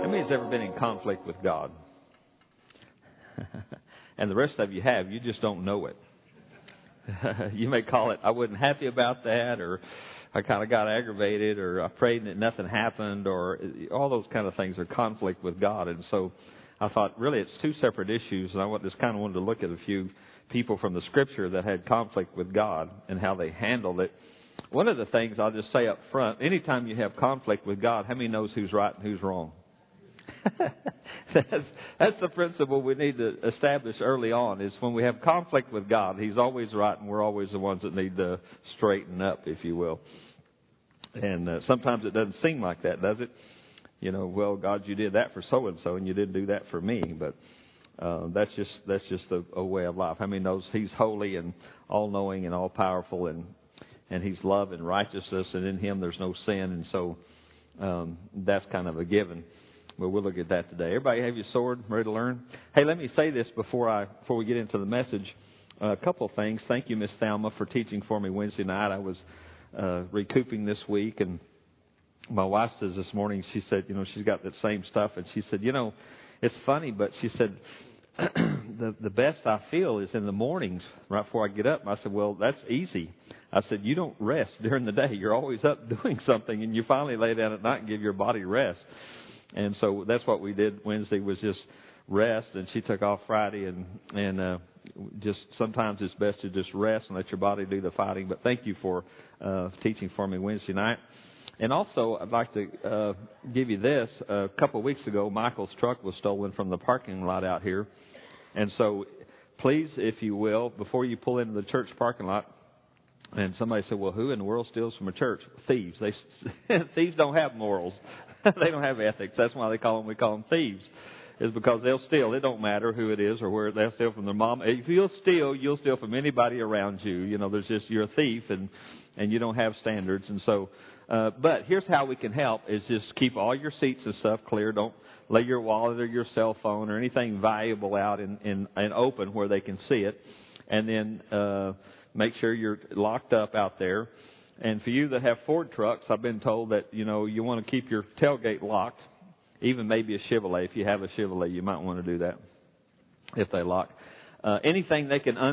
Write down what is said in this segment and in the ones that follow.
How many has ever been in conflict with God? And the rest of you have. You just don't know it. You may call it, I wasn't happy about that, or I kind of got aggravated, or I prayed and nothing happened, or all those kind of things are conflict with God. And so I thought, really, it's two separate issues, and I just kind of wanted to look at a few people from the Scripture that had conflict with God and how they handled it. One of the things I'll just say up front, anytime you have conflict with God, how many knows who's right and who's wrong? That's the principle we need to establish early on, is when we have conflict with God, He's always right and we're always the ones that need to straighten up, if you will. And sometimes it doesn't seem like that, does it? You know, well, God, you did that for so-and-so and you didn't do that for me. But that's just a way of life. How many knows He's holy and all-knowing and all-powerful, and He's love and righteousness, and in Him there's no sin. And so that's kind of a given. But we'll look at that today. Everybody have your sword, ready to learn? Hey, let me say this before we get into the message. A couple of things. Thank you, Miss Thelma, for teaching for me Wednesday night. I was recouping this week, and my wife says this morning, she said, you know, she's got that same stuff, and she said, you know, it's funny, but she said, the best I feel is in the mornings right before I get up. And I said, well, that's easy. I said, you don't rest during the day. You're always up doing something, and you finally lay down at night and give your body rest. And so that's what we did Wednesday, was just rest. And she took off Friday, and just sometimes it's best to just rest and let your body do the fighting. But thank you for teaching for me Wednesday night. And also, I'd like to give you this. A couple of weeks ago, Michael's truck was stolen from the parking lot out here. And so please, if you will, before you pull into the church parking lot, and somebody said, well, who in the world steals from a church? Thieves. Thieves don't have morals. They don't have ethics. That's why we call them thieves, is because they'll steal. It don't matter who it is or where. They'll steal from their mom. If you'll steal from anybody around you. You know, you're a thief, and you don't have standards. And so, but here's how we can help, is just keep all your seats and stuff clear. Don't lay your wallet or your cell phone or anything valuable out in open where they can see it. And then make sure you're locked up out there. And for you that have Ford trucks, I've been told that, you know, you want to keep your tailgate locked, even maybe a Chevrolet. If you have a Chevrolet, you might want to do that if they lock. Anything they can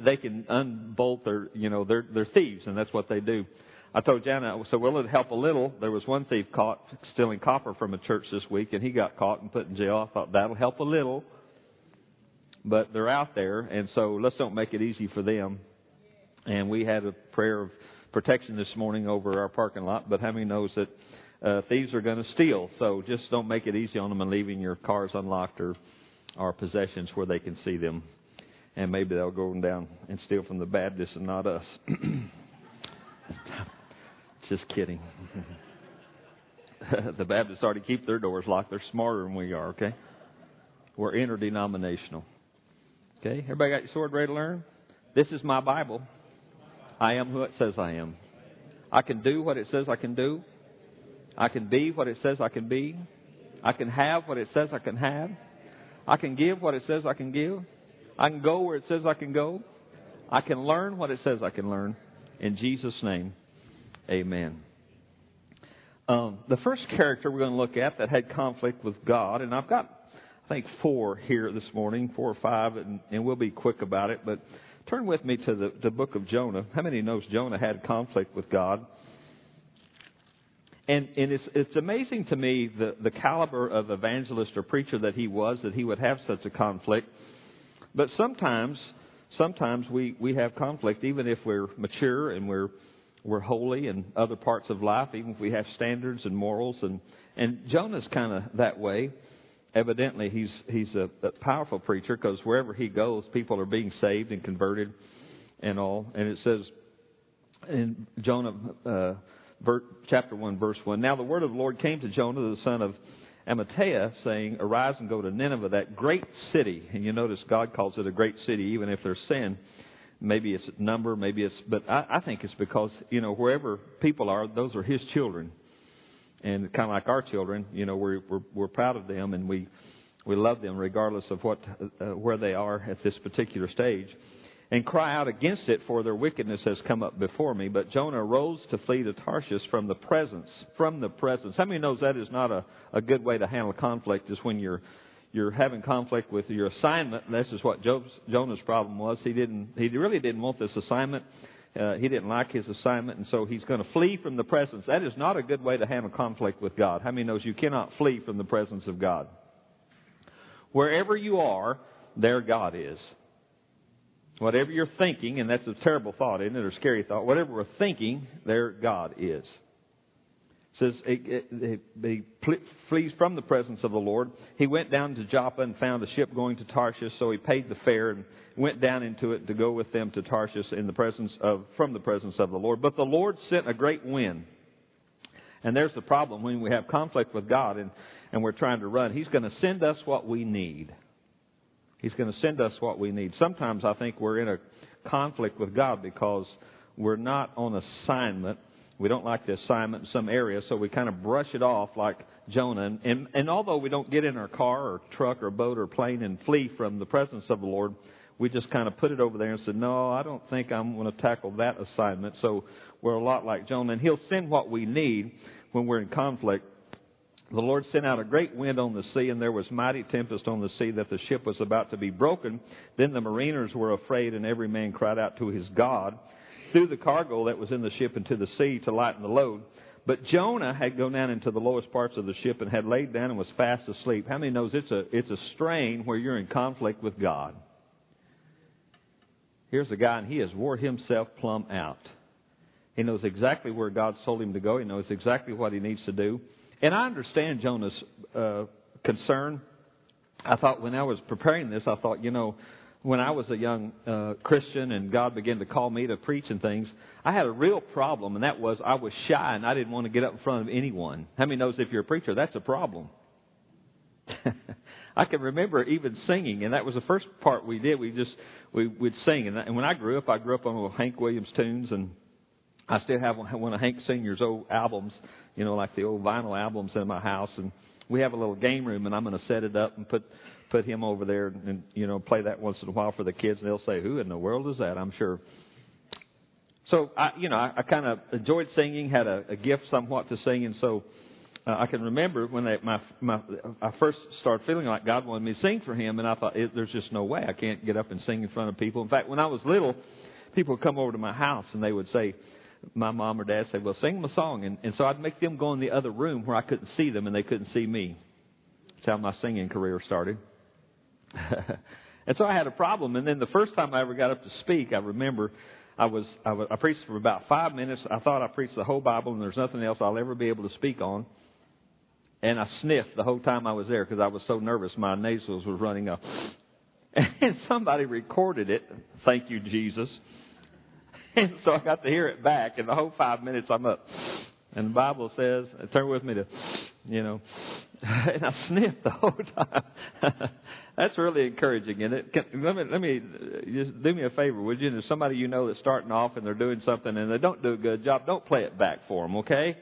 unbolt, they're thieves, and that's what they do. I told Jana, so will it help a little? There was one thief caught stealing copper from a church this week, and he got caught and put in jail. I thought that'll help a little, but they're out there, and so let's don't make it easy for them. And we had a prayer of protection this morning over our parking lot, but how many knows that thieves are going to steal? So just don't make it easy on them and leaving your cars unlocked or possessions where they can see them. And maybe they'll go down and steal from the Baptists and not us. Just kidding. The Baptists already keep their doors locked. They're smarter than we are, okay? We're interdenominational. Okay? Everybody got your sword ready to learn? This is my Bible. I am who it says I am. I can do what it says I can do. I can be what it says I can be. I can have what it says I can have. I can give what it says I can give. I can go where it says I can go. I can learn what it says I can learn. In Jesus' name, amen. The first character we're going to look at that had conflict with God, and I've got, I think, 4 here this morning, 4 or 5, and we'll be quick about it, but turn with me to the book of Jonah. How many knows Jonah had conflict with God? And it's amazing to me the caliber of evangelist or preacher that he was, that he would have such a conflict. But sometimes we have conflict, even if we're mature and we're holy in other parts of life, even if we have standards and morals. And Jonah's kind of that way. Evidently, he's a powerful preacher, because wherever he goes, people are being saved and converted and all. And it says in Jonah, chapter 1, verse 1, now the word of the Lord came to Jonah, the son of Amittai, saying, arise and go to Nineveh, that great city. And you notice God calls it a great city, even if there's sin. Maybe it's number, but I think it's because, you know, wherever people are, those are His children. And kind of like our children, you know, we're proud of them, and we love them regardless of where they are at this particular stage. and cry out against it, for their wickedness has come up before me. But Jonah arose to flee to Tarshish from the presence. From the presence. How many knows that is not a good way to handle conflict, is when you're having conflict with your assignment. And this is what Jonah's problem was. He really didn't want this assignment. He didn't like his assignment, and so he's going to flee from the presence. That is not a good way to handle conflict with God. How many knows you cannot flee from the presence of God? Wherever you are, there God is. Whatever you're thinking, and that's a terrible thought, isn't it, or a scary thought, whatever we're thinking, there God is. It says he flees from the presence of the Lord. He went down to Joppa and found a ship going to Tarshish, so he paid the fare and went down into it to go with them to Tarshish from the presence of the Lord. But the Lord sent a great wind. And there's the problem when we have conflict with God and we're trying to run. He's going to send us what we need. He's going to send us what we need. Sometimes I think we're in a conflict with God because we're not on assignment. We don't like the assignment in some area, so we kind of brush it off like Jonah. And although we don't get in our car or truck or boat or plane and flee from the presence of the Lord, we just kind of put it over there and said, no, I don't think I'm going to tackle that assignment. So we're a lot like Jonah. And He'll send what we need when we're in conflict. The Lord sent out a great wind on the sea, and there was mighty tempest on the sea that the ship was about to be broken. Then the mariners were afraid, and every man cried out to his God, threw the cargo that was in the ship into the sea to lighten the load. But Jonah had gone down into the lowest parts of the ship and had laid down and was fast asleep. How many knows it's a strain where you're in conflict with God? Here's a guy, and he has wore himself plumb out. He knows exactly where God's told him to go. He knows exactly what he needs to do. And I understand Jonah's concern. I thought when I was preparing this, I thought, when I was a young Christian and God began to call me to preach and things, I had a real problem, and that was I was shy and I didn't want to get up in front of anyone. How many knows if you're a preacher, that's a problem? I can remember even singing, and that was the first part we did. We'd sing. And when I grew up on Hank Williams tunes, and I still have one of Hank Sr.'s old albums, like the old vinyl albums in my house. And we have a little game room, and I'm going to set it up and put him over there and play that once in a while for the kids. And they'll say, who in the world is that? I'm sure. So, I kind of enjoyed singing, had a gift somewhat to sing, and so I can remember when I first started feeling like God wanted me to sing for Him, and I thought, there's just no way I can't get up and sing in front of people. In fact, when I was little, people would come over to my house, and they would say, my mom or dad said, well, sing them a song. And so I'd make them go in the other room where I couldn't see them, and they couldn't see me. That's how my singing career started. And so I had a problem. And then the first time I ever got up to speak, I remember I preached for about 5 minutes. I thought I preached the whole Bible, and there's nothing else I'll ever be able to speak on. And I sniffed the whole time I was there because I was so nervous. My nasals was running up. And somebody recorded it. Thank you, Jesus. And so I got to hear it back. And the whole 5 minutes I'm up. And the Bible says, turn with me to, and I sniffed the whole time. That's really encouraging, isn't it? Let me just do me a favor, would you? There's somebody that's starting off and they're doing something and they don't do a good job. Don't play it back for them, okay?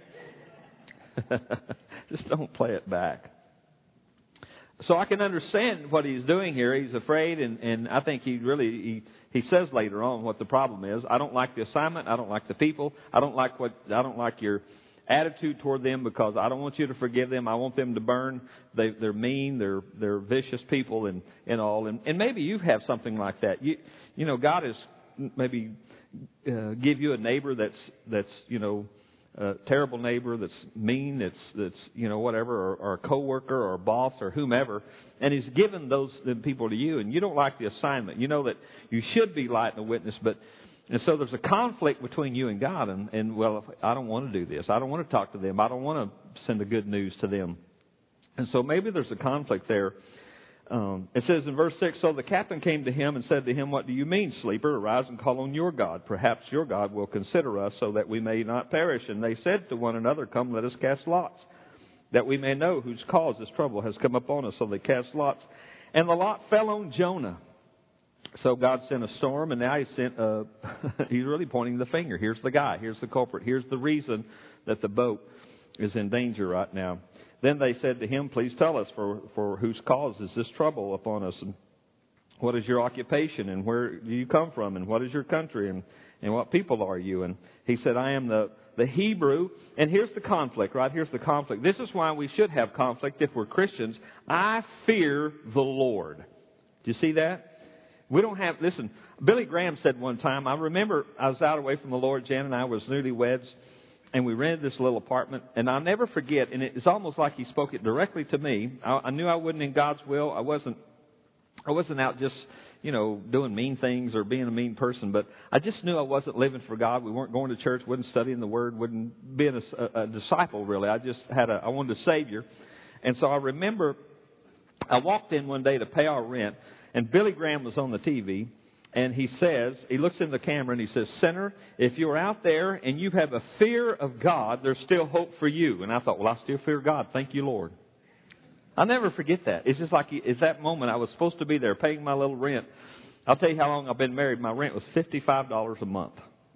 Just don't play it back. So I can understand what he's doing here. He's afraid, and I think he says later on what the problem is. I don't like the assignment. I don't like the people. I don't like your attitude toward them because I don't want you to forgive them. I want them to burn. They're mean. They're vicious people and all. And maybe you have something like that. God has maybe give you a neighbor that's a terrible neighbor that's mean, that's whatever, or a coworker or a boss or whomever, and He's given those people to you, and you don't like the assignment. You know that you should be light and a witness, and so there's a conflict between you and God, and well, I don't want to do this. I don't want to talk to them. I don't want to send the good news to them. And so maybe there's a conflict there. It says in verse 6, so the captain came to him and said to him, what do you mean, sleeper? Arise and call on your God. Perhaps your God will consider us so that we may not perish. And they said to one another, come, let us cast lots, that we may know whose cause this trouble has come upon us. So they cast lots. And the lot fell on Jonah. So God sent a storm, and now he's really pointing the finger. Here's the guy. Here's the culprit. Here's the reason that the boat is in danger right now. Then they said to him, please tell us, for whose cause is this trouble upon us? And what is your occupation, and where do you come from, and what is your country, and what people are you? And he said, I am the Hebrew. And here's the conflict, right? Here's the conflict. This is why we should have conflict if we're Christians. I fear the Lord. Do you see that? We don't have, listen, Billy Graham said one time, I remember I was out away from the Lord, Jan and I was newlyweds, and we rented this little apartment, and I'll never forget, and it's almost like he spoke it directly to me. I knew I wasn't in God's will. I wasn't out just, doing mean things or being a mean person, but I just knew I wasn't living for God. We weren't going to church, wasn't studying the Word, wasn't being a disciple, really. I wanted a Savior. And so I remember I walked in one day to pay our rent, and Billy Graham was on the TV, and he looks in the camera and he says, Sinner, if you're out there and you have a fear of God, there's still hope for you. And I thought, well, I still fear God. Thank you, Lord. I'll never forget that. It's just like it's that moment I was supposed to be there paying my little rent. I'll tell you how long I've been married. My rent was $55 a month.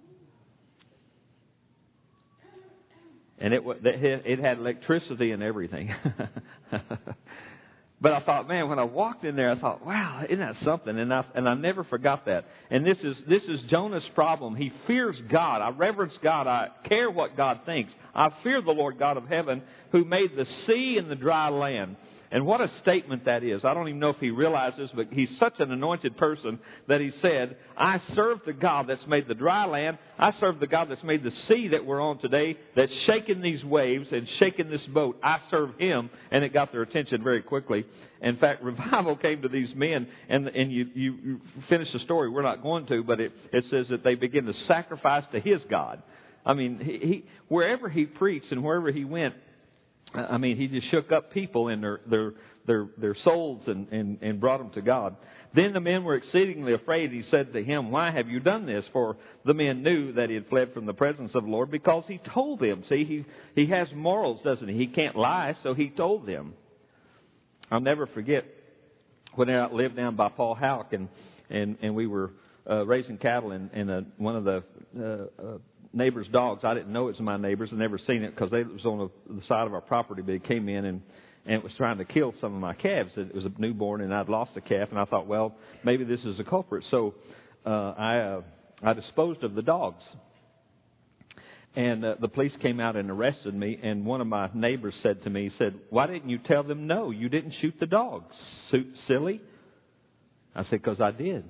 And it had electricity and everything. But I thought, man, when I walked in there, I thought, wow, isn't that something? And I never forgot that. And this is Jonah's problem. He fears God. I reverence God. I care what God thinks. I fear the Lord God of heaven, who made the sea and the dry land. And what a statement that is. I don't even know if he realizes, but he's such an anointed person that he said, I serve the God that's made the dry land. I serve the God that's made the sea that we're on today, that's shaking these waves and shaking this boat. I serve Him. And it got their attention very quickly. In fact, revival came to these men, and you finish the story. We're not going to, but it says that they begin to sacrifice to his God. I mean, he wherever he preached and wherever he went, I mean, he just shook up people in their souls and brought them to God. Then the men were exceedingly afraid. He said to him, why have you done this? For the men knew that he had fled from the presence of the Lord, because he told them. See, he has morals, doesn't he? He can't lie, so he told them. I'll never forget when I lived down by Paul Houck, and we were raising cattle, and one of the neighbor's dogs, I didn't know it was my neighbor's. I'd never seen it because it was on the side of our property, but it came in and it was trying to kill some of my calves. It was a newborn, and I'd lost a calf, and I thought, well, maybe this is a culprit. So I disposed of the dogs. And the police came out and arrested me, and one of my neighbors said to me, why didn't you tell them no? You didn't shoot the dogs. Silly? I said, because I did.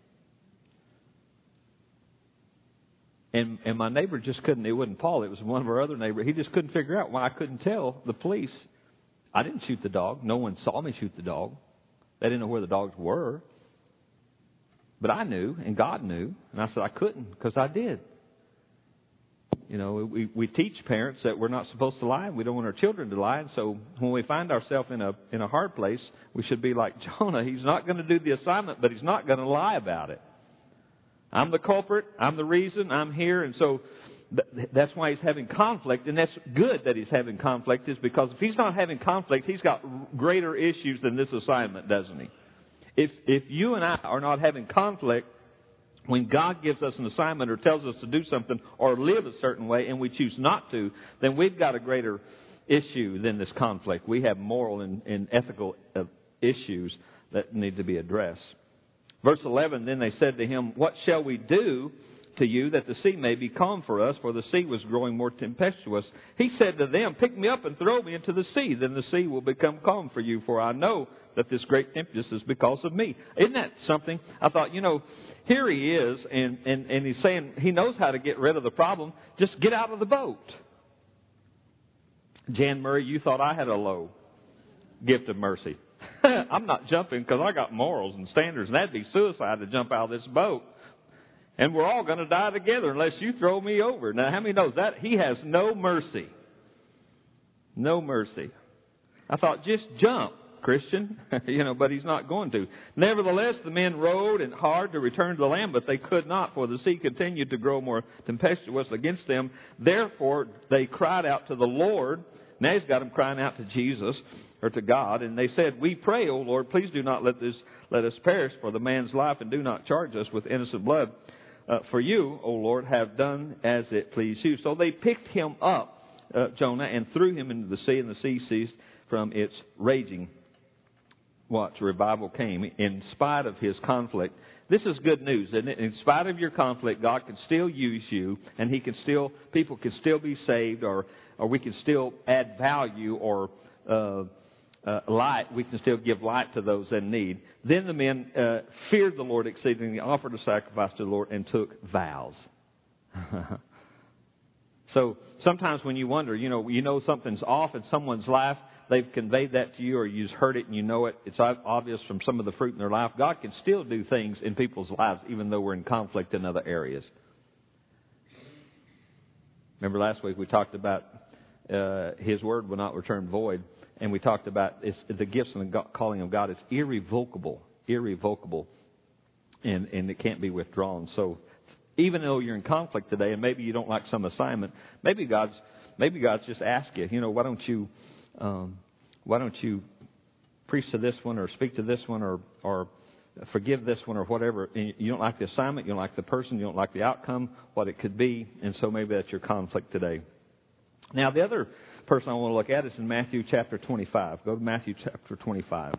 And my neighbor just couldn't, it wasn't Paul, it was one of our other neighbors. He just couldn't figure out why I couldn't tell the police, I didn't shoot the dog. No one saw me shoot the dog. They didn't know where the dogs were. But I knew, and God knew. And I said I couldn't, because I did. We teach parents that we're not supposed to lie. We don't want our children to lie. And so when we find ourselves in a hard place, we should be like Jonah. He's not going to do the assignment, but he's not going to lie about it. I'm the culprit. I'm the reason. I'm here. And so that's why he's having conflict. And that's good that he's having conflict, is because if he's not having conflict, he's got greater issues than this assignment, doesn't he? If you and I are not having conflict, when God gives us an assignment or tells us to do something or live a certain way and we choose not to, then we've got a greater issue than this conflict. We have moral and ethical issues that need to be addressed. Verse 11, then they said to him, what shall we do to you that the sea may be calm for us? For the sea was growing more tempestuous. He said to them, pick me up and throw me into the sea. Then the sea will become calm for you. For I know that this great tempest is because of me. Isn't that something? I thought, here he is, and he's saying he knows how to get rid of the problem. Just get out of the boat. Jan Murray, you thought I had a low gift of mercy. I'm not jumping because I got morals and standards, and that'd be suicide to jump out of this boat. And we're all going to die together unless you throw me over. Now, how many knows that? He has no mercy. No mercy. I thought, just jump, Christian. But he's not going to. Nevertheless, the men rowed and hard to return to the land, but they could not, for the sea continued to grow more tempestuous against them. Therefore, they cried out to the Lord. Now he's got them crying out to Jesus, or to God, and they said, we pray, O Lord, please do not let us perish for the man's life, and do not charge us with innocent blood. For you, O Lord, have done as it pleased you. So they picked him up, Jonah, and threw him into the sea, and the sea ceased from its raging. watch, revival came in spite of his conflict. This is good news, isn't it? In spite of your conflict, God can still use you, and people can still be saved, or we can still add value or light. We can still give light to those in need. Then the men feared the Lord exceedingly, offered a sacrifice to the Lord, and took vows. So sometimes when you wonder, you know something's off in someone's life, they've conveyed that to you, or you've heard it and you know it. It's obvious from some of the fruit in their life. God can still do things in people's lives, even though we're in conflict in other areas. Remember last week we talked about His word will not return void, and we talked about the gifts and the calling of God is irrevocable, and it can't be withdrawn. So even though you're in conflict today, and maybe you don't like some assignment, maybe God's just asked you, why don't you preach to this one, or speak to this one, or forgive this one, or whatever. And you don't like the assignment, you don't like the person, you don't like the outcome, what it could be, and so maybe that's your conflict today. Now, the other person I want to look at is in Matthew chapter 25. Go to Matthew chapter 25.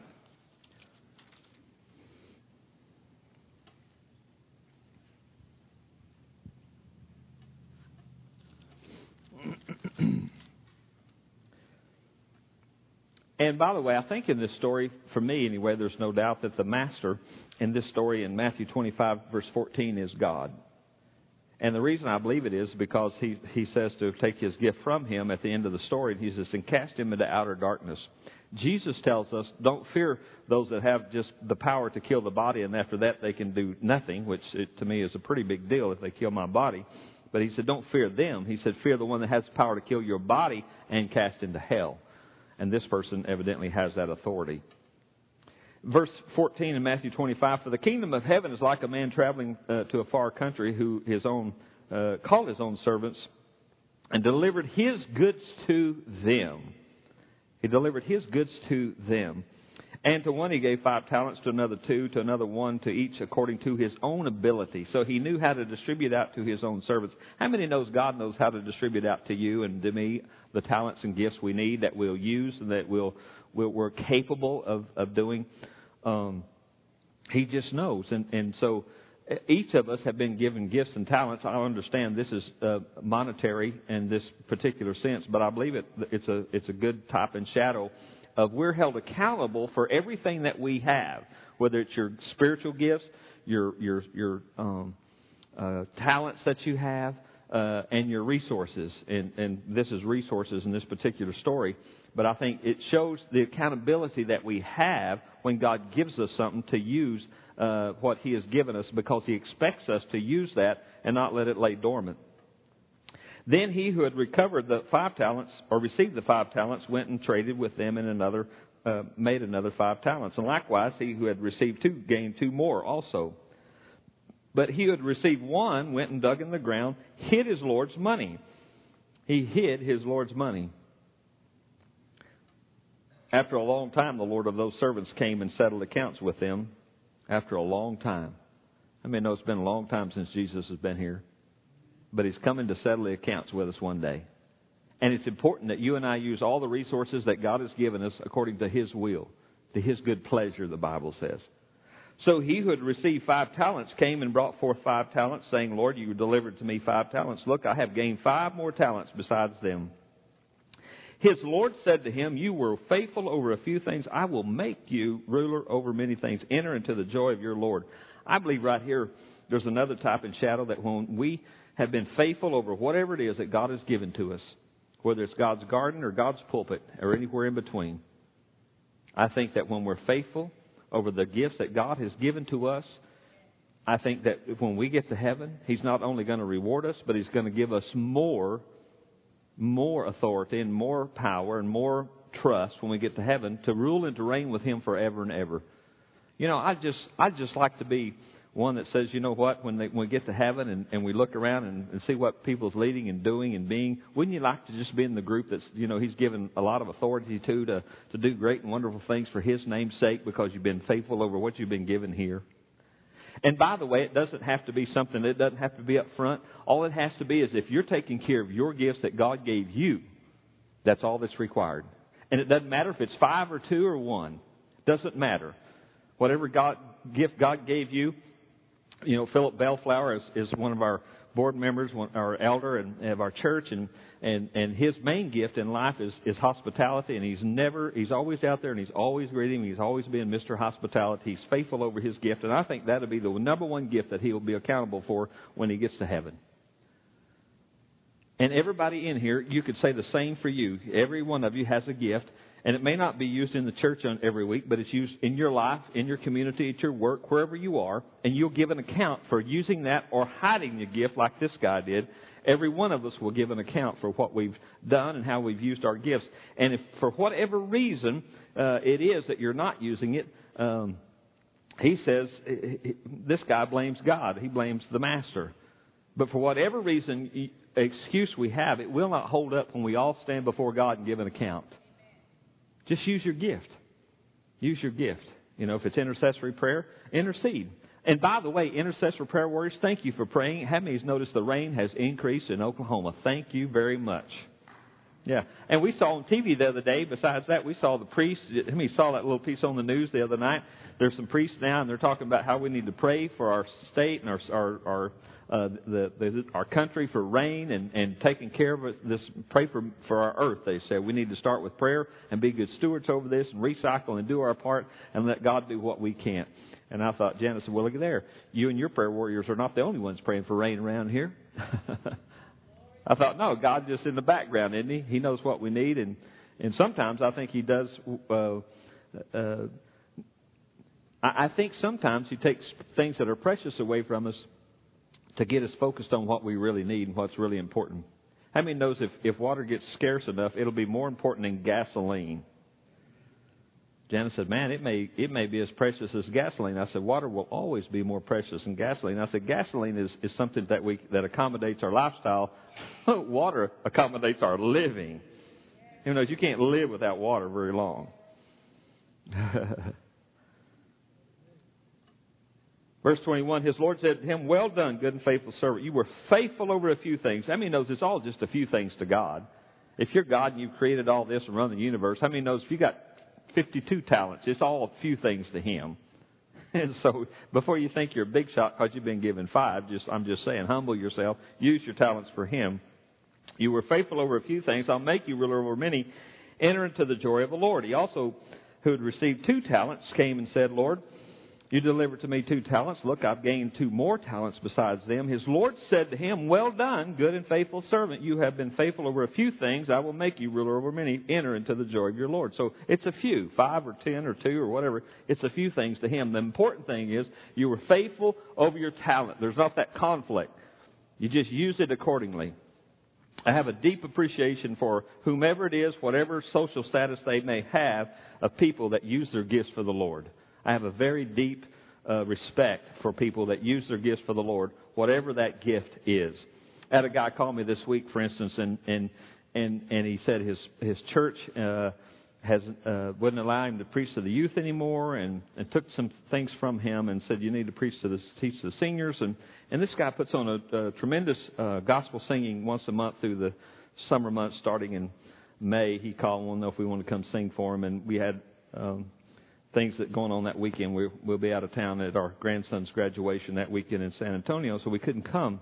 And by the way, I think in this story, for me anyway, there's no doubt that the master in this story in Matthew 25, verse 14, is God. And the reason I believe it is because he says to take his gift from him at the end of the story. He says, and cast him into outer darkness. Jesus tells us, don't fear those that have just the power to kill the body, and after that they can do nothing, which to me is a pretty big deal if they kill my body. But he said, don't fear them. He said, fear the one that has the power to kill your body and cast into hell. And this person evidently has that authority. Verse 14 in Matthew 25, for the kingdom of heaven is like a man traveling to a far country who called his own servants and delivered his goods to them. He delivered his goods to them. And to one he gave 5 talents, to another 2, to another 1, to each according to his own ability. So he knew how to distribute out to his own servants. How many knows God knows how to distribute out to you and to me the talents and gifts we need that we'll use and that we're capable of doing? He just knows. And so each of us have been given gifts and talents. I understand this is monetary in this particular sense, but I believe it's a good type and shadow of we're held accountable for everything that we have, whether it's your spiritual gifts, your talents that you have, and your resources. And this is resources in this particular story. But I think it shows the accountability that we have when God gives us something to use what He has given us, because He expects us to use that and not let it lay dormant. Then he who had recovered the 5 talents, or received the 5 talents, went and traded with them in made another 5 talents. And likewise, he who had received 2 gained 2 more also. But he who had received 1 went and dug in the ground, hid his Lord's money. He hid his Lord's money. After a long time, the Lord of those servants came and settled accounts with them. After a long time. I mean, it's been a long time since Jesus has been here. But He's coming to settle the accounts with us one day. And it's important that you and I use all the resources that God has given us according to His will, to His good pleasure, the Bible says. So he who had received 5 talents came and brought forth 5 talents, saying, Lord, you delivered to me 5 talents. Look, I have gained 5 more talents besides them. His Lord said to him, you were faithful over a few things. I will make you ruler over many things. Enter into the joy of your Lord. I believe right here there's another type and shadow that when we have been faithful over whatever it is that God has given to us, whether it's God's garden or God's pulpit or anywhere in between, I think that when we're faithful over the gifts that God has given to us, I think that when we get to heaven, He's not only going to reward us, but He's going to give us more authority and more power and more trust when we get to heaven to rule and to reign with Him forever and ever. I just like to be one that says, you know what, when we get to heaven and we look around and see what people's leading and doing and being, wouldn't you like to just be in the group that's, He's given a lot of authority to do great and wonderful things for His name's sake because you've been faithful over what you've been given here? And by the way, it doesn't have to be something, it doesn't have to be up front. All it has to be is if you're taking care of your gifts that God gave you, that's all that's required. And it doesn't matter if it's 5 or 2 or 1. Doesn't matter. Whatever gift God gave you. You know, Philip Bellflower is one of our board members, our elder of our church, and his main gift in life is hospitality, and he's always out there, and he's always greeting, he's always being Mr. Hospitality. He's faithful over his gift, and I think that'll be the number one gift that he'll be accountable for when he gets to heaven. And everybody in here, you could say the same for you. Every one of you has a gift. And it may not be used in the church every week, but it's used in your life, in your community, at your work, wherever you are. And you'll give an account for using that or hiding your gift like this guy did. Every one of us will give an account for what we've done and how we've used our gifts. And if for whatever reason it is that you're not using it, he says this guy blames God. He blames the master. But for whatever reason, excuse we have, it will not hold up when we all stand before God and give an account. Just use your gift. Use your gift. You know, if it's intercessory prayer, intercede. And by the way, intercessory prayer warriors, thank you for praying. How many's noticed the rain has increased in Oklahoma? Thank you very much. Yeah. And we saw on TV the other day, besides that, we saw the priests. How many saw that little piece on the news the other night? There's some priests now, and they're talking about how we need to pray for our state and our country for rain and taking care of this. Pray for our earth. They say we need to start with prayer and be good stewards over this and recycle and do our part and let God do what we can't. And I thought, Janice said, well, look at there. You and your prayer warriors are not the only ones praying for rain around here. I thought, no, God's just in the background, isn't He? He knows what we need, and sometimes I think He does. I think sometimes He takes things that are precious away from us to get us focused on what we really need and what's really important. How many knows if water gets scarce enough, it'll be more important than gasoline? Janice said, man, it may be as precious as gasoline. I said, water will always be more precious than gasoline. I said, gasoline is something that accommodates our lifestyle. Water accommodates our living. You know, you can't live without water very long. Verse 21, his Lord said to him, well done, good and faithful servant. You were faithful over a few things. How many knows it's all just a few things to God? If you're God and you've created all this and run the universe, how many knows if you got 52 talents, it's all a few things to Him? And so before you think you're a big shot because you've been given 5, I'm just saying, humble yourself. Use your talents for Him. You were faithful over a few things. I'll make you ruler over many. Enter into the joy of the Lord. He also, who had received 2 talents, came and said, Lord, you delivered to me 2 talents. Look, I've gained 2 more talents besides them. His Lord said to him, well done, good and faithful servant. You have been faithful over a few things. I will make you ruler over many. Enter into the joy of your Lord. So it's a few, 5 or 10 or 2 or whatever. It's a few things to Him. The important thing is you were faithful over your talent. There's not that conflict. You just use it accordingly. I have a deep appreciation for whomever it is, whatever social status they may have, of people that use their gifts for the Lord. I have a very deep respect for people that use their gifts for the Lord, whatever that gift is. I had a guy call me this week, for instance, and he said his church wouldn't allow him to preach to the youth anymore, and took some things from him and said you need to teach the seniors. And this guy puts on a tremendous gospel singing once a month through the summer months, starting in May. He called and wanted to know if we wanted to come sing for him, and we had things that going on that weekend. We'll be out of town at our grandson's graduation that weekend in San Antonio, so we couldn't come.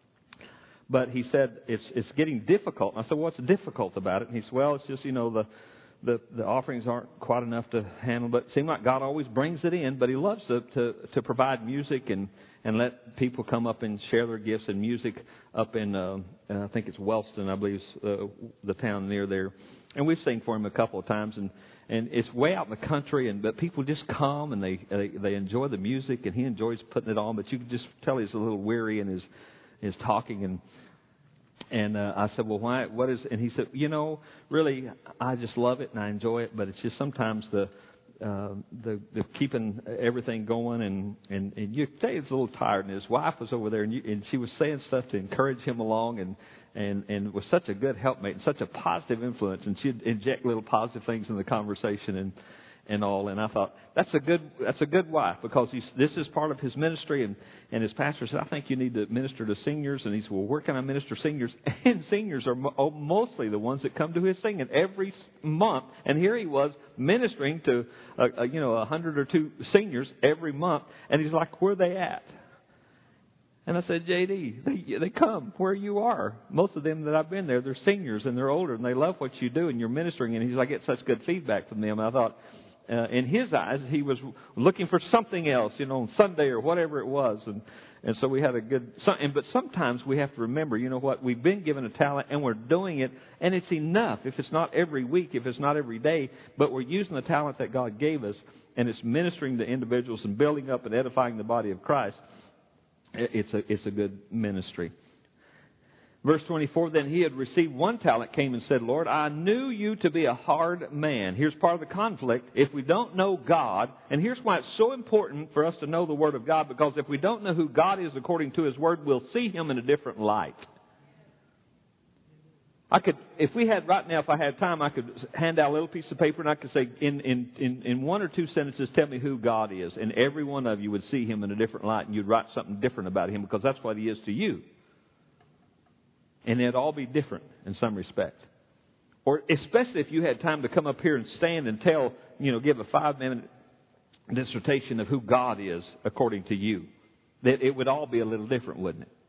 But he said it's getting difficult. And I said, what's difficult about it? And he said, well, it's just, you know, the offerings aren't quite enough to handle. But it seems like God always brings it in. But He loves to provide music and let people come up and share their gifts in music up in I think it's Wellston, I believe, the town near there. And we've sang for him a couple of times, and it's way out in the country, but people just come and they enjoy the music, and he enjoys putting it on. But you can just tell he's a little weary in his talking, and I said, well, why? What is? And he said, you know, really, I just love it and I enjoy it, but it's just sometimes the keeping everything going, and you tell he's a little tired. And his wife was over there, and she was saying stuff to encourage him along, and was such a good helpmate and such a positive influence, and she'd inject little positive things in the conversation, and all. And I thought, that's a good wife, because this is part of his ministry. And his pastor said, I think you need to minister to seniors. And he said, well, where can I minister to seniors? And seniors are mostly the ones that come to his singing every month. And here he was ministering to 100 or 2 seniors every month. And he's like, where are they at? And I said, JD, they come where you are. Most of them that I've been there, they're seniors and they're older and they love what you do and you're ministering. And he's like, I get such good feedback from them. And I thought, in his eyes, he was looking for something else, on Sunday or whatever it was. And so we had a good, but sometimes we have to remember, you know what, we've been given a talent and we're doing it, and it's enough. If it's not every week, if it's not every day, but we're using the talent that God gave us, and it's ministering to individuals and building up and edifying the body of Christ, it's a good ministry. Verse 24, then he had received 1 talent, came and said, Lord, I knew you to be a hard man. Here's part of the conflict. If we don't know God, and here's why it's so important for us to know the Word of God, because if we don't know who God is according to His Word, we'll see Him in a different light. If I had time, I could hand out a little piece of paper and I could say, in 1 or 2 sentences, tell me who God is. And every one of you would see Him in a different light, and you'd write something different about Him, because that's what He is to you. And it'd all be different in some respect. Or especially if you had time to come up here and stand and tell, give a 5-minute dissertation of who God is according to you. That it would all be a little different, wouldn't it?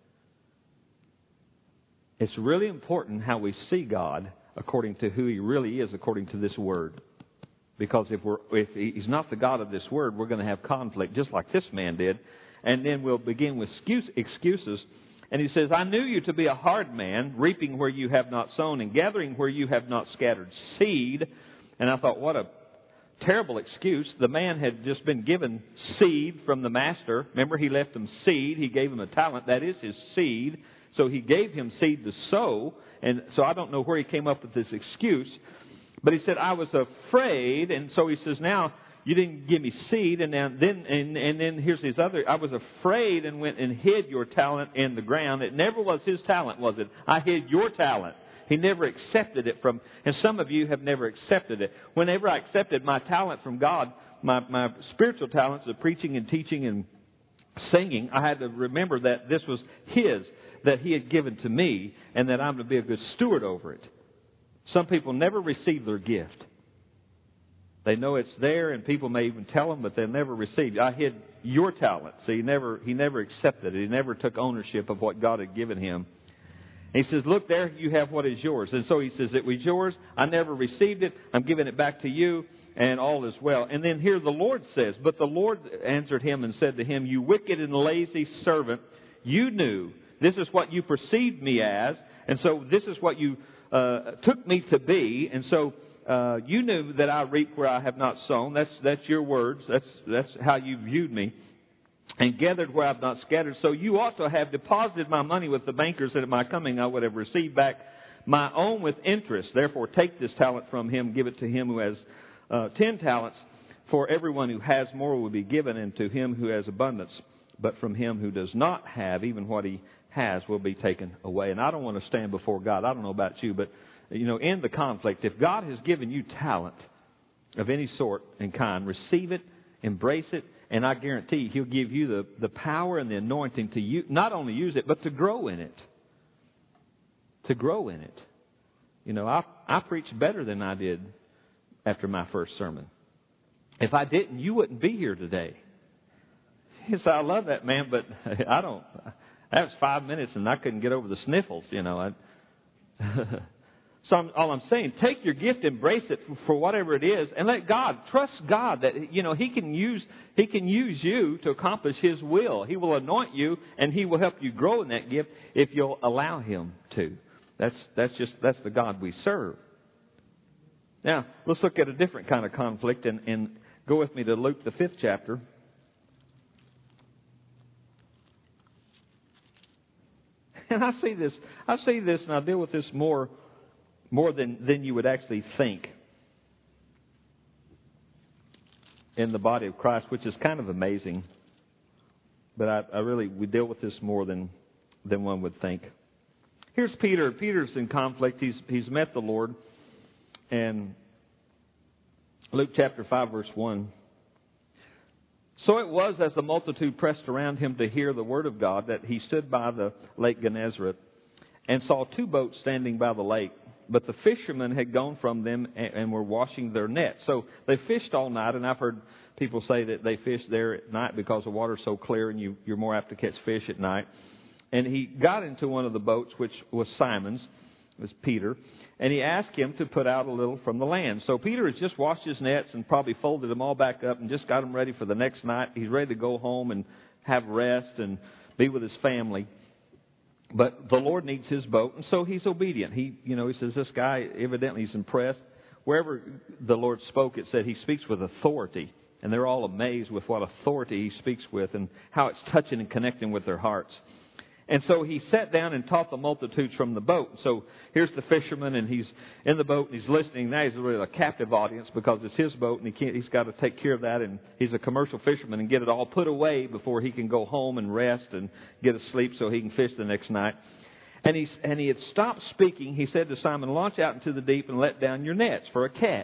It's really important how we see God according to who He really is according to this Word. Because if He's not the God of this Word, we're going to have conflict just like this man did. And then we'll begin with excuses. And he says, I knew you to be a hard man, reaping where you have not sown and gathering where you have not scattered seed. And I thought, what a terrible excuse. The man had just been given seed from the master. Remember, he left him seed. He gave him a talent. That is his seed. So he gave him seed to sow. And so I don't know where he came up with this excuse. But he said, I was afraid. And so he says, now, you didn't give me seed, and then here's his other. I was afraid and went and hid your talent in the ground. It never was his talent, was it? I hid your talent. He never accepted it from, and some of you have never accepted it. Whenever I accepted my talent from God, my spiritual talents of preaching and teaching and singing, I had to remember that this was His, that He had given to me, and that I'm to be a good steward over it. Some people never receive their gift. They know it's there, and people may even tell them, but they'll never receive it. I hid your talent. So he never accepted it. He never took ownership of what God had given him. And he says, look, there you have what is yours. And so he says, it was yours. I never received it. I'm giving it back to you, and all is well. And then here the Lord says, but the Lord answered him and said to him, you wicked and lazy servant, you knew. This is what you perceived me as. And so this is what you took me to be. And so you knew that I reap where I have not sown. That's your words. That's how you viewed me. And gathered where I have not scattered. So you ought to have deposited my money with the bankers, that at my coming I would have received back my own with interest. Therefore take this talent from him, give it to him who has 10 talents. For everyone who has more will be given, and to him who has abundance. But from him who does not have, even what he has will be taken away. And I don't want to stand before God. I don't know about you, but in the conflict, if God has given you talent of any sort and kind, receive it, embrace it, and I guarantee He'll give you the power and the anointing to not only use it, but to grow in it. To grow in it. I preached better than I did after my first sermon. If I didn't, you wouldn't be here today. Yes, I love that, man, but I don't. That was 5 minutes and I couldn't get over the sniffles, So all I'm saying, take your gift, embrace it for whatever it is, and let God, trust God that, He can use you to accomplish His will. He will anoint you, and He will help you grow in that gift if you'll allow Him to. That's the God we serve. Now, let's look at a different kind of conflict, and go with me to Luke, the 5th chapter. And I see this, and I deal with this more than you would actually think in the body of Christ, which is kind of amazing. But we deal with this more than one would think. Here's Peter. Peter's in conflict. He's met the Lord, and Luke chapter 5, verse 1. So it was, as the multitude pressed around him to hear the word of God, that he stood by the lake Gennesaret and saw two boats standing by the lake. But the fishermen had gone from them and were washing their nets. So they fished all night, and I've heard people say that they fish there at night because the water's so clear and you're more apt to catch fish at night. And he got into one of the boats, which was Simon's, it was Peter, and he asked him to put out a little from the land. So Peter has just washed his nets and probably folded them all back up and just got them ready for the next night. He's ready to go home and have rest and be with his family. But the Lord needs his boat, and so he's obedient. He says this guy, evidently he's impressed. Wherever the Lord spoke, it said he speaks with authority. And they're all amazed with what authority he speaks with and how it's touching and connecting with their hearts. And so he sat down and taught the multitudes from the boat. So here's the fisherman, and he's in the boat, and he's listening. Now he's really a captive audience because it's his boat, and he's got to take care of that. And he's a commercial fisherman and get it all put away before he can go home and rest and get a sleep so he can fish the next night. And he had stopped speaking. He said to Simon, "Launch out into the deep and let down your nets for a catch."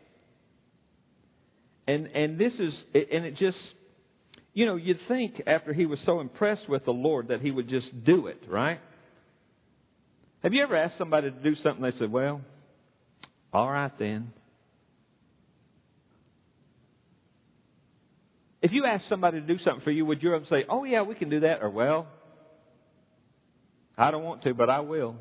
And this is, and it just, you'd think after he was so impressed with the Lord that he would just do it, right? Have you ever asked somebody to do something and they said, "Well, all right then"? If you asked somebody to do something for you, would you ever say, "Oh yeah, we can do that," or "Well, I don't want to, but I will"?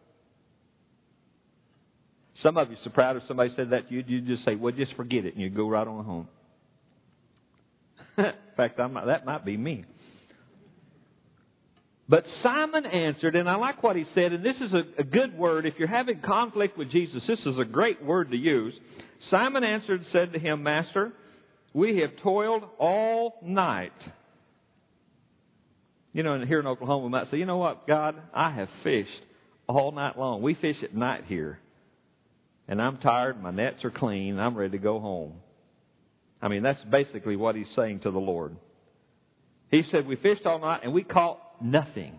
Some of you are so proud if somebody said that to you, you'd just say, "Well, just forget it," and you'd go right on home. In fact, that might be me. But Simon answered, and I like what he said, and this is a good word. If you're having conflict with Jesus, this is a great word to use. Simon answered and said to him, "Master, we have toiled all night." And here in Oklahoma, we might say, "You know what, God, I have fished all night long. We fish at night here. And I'm tired, my nets are clean, I'm ready to go home." I mean, that's basically what he's saying to the Lord. He said, "We fished all night and we caught nothing."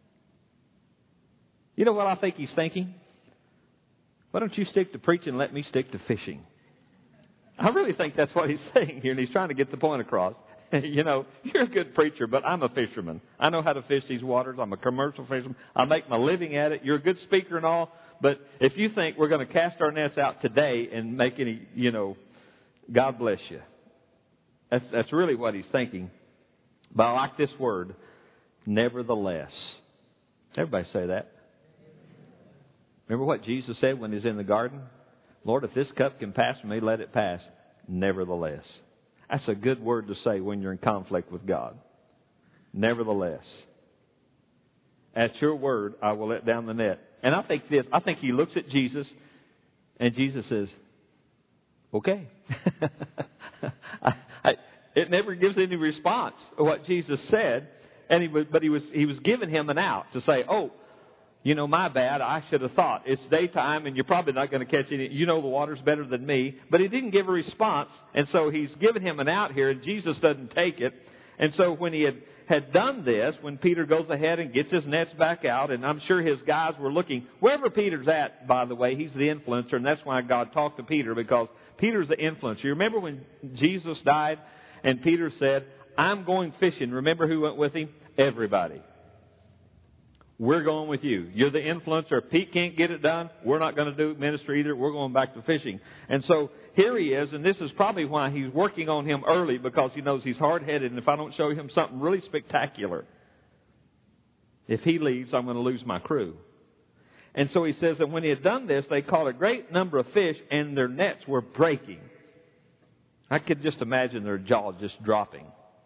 You know what I think he's thinking? Why don't you stick to preaching and let me stick to fishing? I really think that's what he's saying here, and he's trying to get the point across. You're a good preacher, but I'm a fisherman. I know how to fish these waters. I'm a commercial fisherman. I make my living at it. You're a good speaker and all, but if you think we're going to cast our nets out today and make any, God bless you. That's really what he's thinking. But I like this word, nevertheless. Everybody say that. Remember what Jesus said when he was in the garden? "Lord, if this cup can pass from me, let it pass. Nevertheless." That's a good word to say when you're in conflict with God. Nevertheless. At your word, I will let down the net. And I think he looks at Jesus, and Jesus says, "Okay." It never gives any response to what Jesus said, but he was giving him an out to say, "Oh, my bad. I should have thought. It's daytime, and you're probably not going to catch any. The water's better than me." But he didn't give a response, and so he's giving him an out here, and Jesus doesn't take it. And so when he had done this, when Peter goes ahead and gets his nets back out, and I'm sure his guys were looking, wherever Peter's at, by the way, he's the influencer, and that's why God talked to Peter, because Peter's the influencer. You remember when Jesus died, and Peter said, "I'm going fishing." Remember who went with him? Everybody. "We're going with you. You're the influencer. If Pete can't get it done, we're not going to do ministry either. We're going back to fishing." And so here he is, and this is probably why he's working on him early, because he knows he's hard-headed, and if I don't show him something really spectacular, if he leaves, I'm going to lose my crew. And so he says that when he had done this, they caught a great number of fish, and their nets were breaking. I could just imagine their jaws just dropping.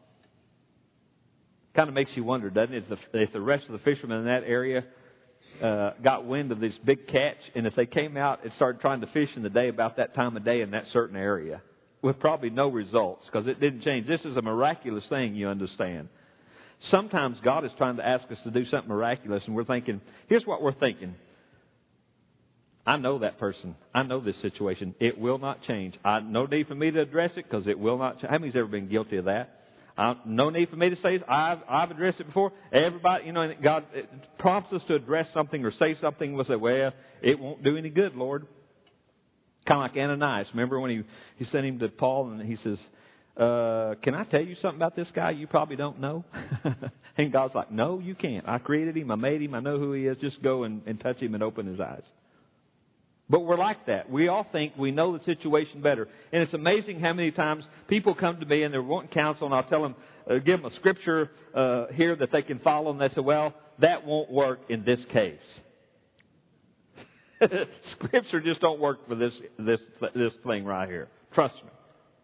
Kind of makes you wonder, doesn't it, if the rest of the fishermen in that area got wind of this big catch, and if they came out and started trying to fish in the day about that time of day in that certain area, with probably no results, because it didn't change. This is a miraculous thing, you understand. Sometimes God is trying to ask us to do something miraculous, and we're thinking, here's what we're thinking. I know that person. I know this situation. It will not change. No need for me to address it, because it will not change. How many's ever been guilty of that? No need for me to say it. I've addressed it before. Everybody, God prompts us to address something or say something. We'll say, "Well, it won't do any good, Lord." Kind of like Ananias. Remember when he sent him to Paul and he says, can I tell you something about this guy you probably don't know? And God's like, no, you can't. I created him. I made him. I know who he is. Just go and touch him and open his eyes. But we're like that. We all think we know the situation better. And it's amazing how many times people come to me and they're wanting counsel, and I'll tell them, give them a scripture here that they can follow, and they say, well, that won't work in this case. Scripture just don't work for this thing right here. Trust me.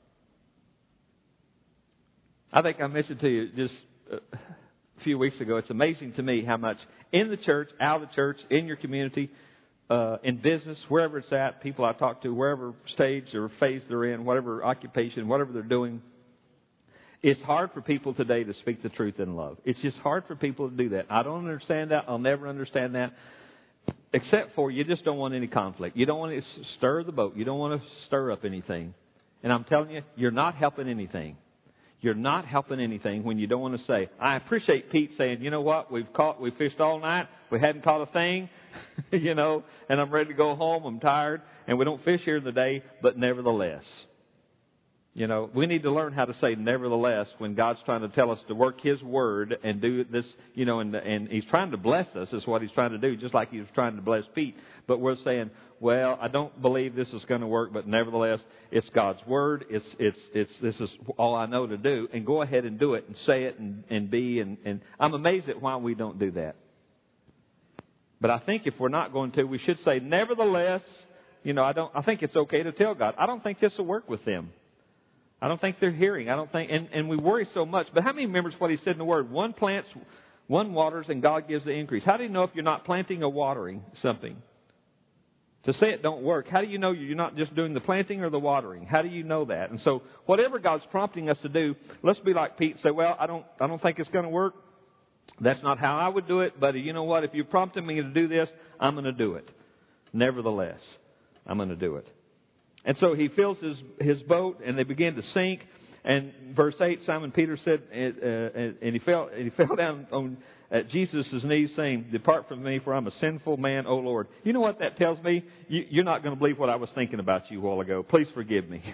I think I mentioned to you just a few weeks ago, it's amazing to me how much in the church, out of the church, in your community, in business, wherever it's at, people I talk to, wherever stage or phase they're in, whatever occupation, whatever they're doing, it's hard for people today to speak the truth in love. It's just hard for people to do that. I don't understand that. I'll never understand that. Except for you just don't want any conflict. You don't want to stir the boat. You don't want to stir up anything. And I'm telling you, you're not helping anything. You're not helping anything when you don't want to say. I appreciate Pete saying, you know what, we fished all night, we hadn't caught a thing, and I'm ready to go home, I'm tired, and we don't fish here in the day, but nevertheless. We need to learn how to say nevertheless when God's trying to tell us to work His Word and do this, and He's trying to bless us is what He's trying to do, just like He was trying to bless Pete. But we're saying, well, I don't believe this is going to work, but nevertheless, it's God's Word. This is all I know to do, and go ahead and do it and say it and be. And I'm amazed at why we don't do that. But I think if we're not going to, we should say, nevertheless, I think it's okay to tell God, I don't think this will work with them. I don't think they're hearing. And we worry so much. But how many remembers what He said in the Word? One plants, one waters, and God gives the increase. How do you know if you're not planting or watering something? To say it don't work, how do you know you're not just doing the planting or the watering? How do you know that? And so whatever God's prompting us to do, let's be like Pete and say, well, I don't think it's going to work. That's not how I would do it. But you know what? If you're prompting me to do this, I'm going to do it. Nevertheless, I'm going to do it. And so he fills his boat, and they begin to sink. And verse 8, Simon Peter said, and he fell down at Jesus' knees, saying, depart from me, for I'm a sinful man, O Lord. You know what that tells me? You're not going to believe what I was thinking about you a while ago. Please forgive me.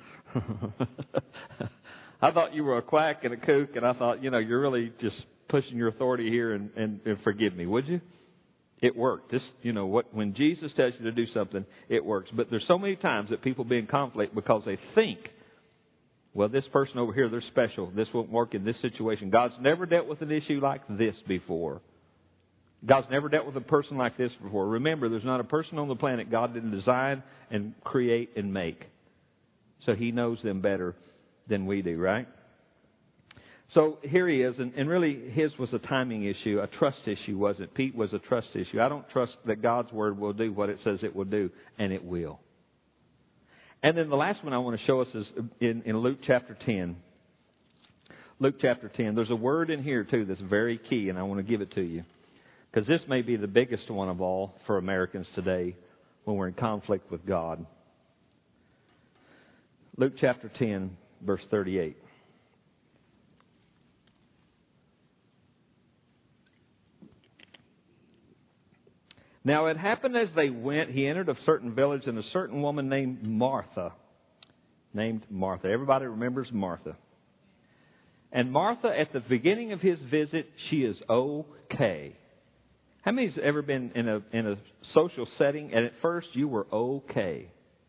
I thought you were a quack and a kook, and I thought, you're really just pushing your authority here, and forgive me, would you? It worked. When Jesus tells you to do something, it works. But there's so many times that people be in conflict because they think, well, this person over here, they're special. This won't work in this situation. God's never dealt with an issue like this before. God's never dealt with a person like this before. Remember, there's not a person on the planet God didn't design and create and make. So He knows them better than we do, right? So here he is, and really his was a timing issue, a trust issue, wasn't? Pete was a trust issue. I don't trust that God's Word will do what it says it will do, and it will. And then the last one I want to show us is in Luke chapter 10. Luke chapter 10. There's a word in here, too, that's very key, and I want to give it to you. Because this may be the biggest one of all for Americans today when we're in conflict with God. Luke chapter 10, verse 38. Now it happened as they went, he entered a certain village, and a certain woman named Martha. Everybody remembers Martha. And Martha, at the beginning of his visit, she is okay. How many's ever been in a social setting, and at first you were okay,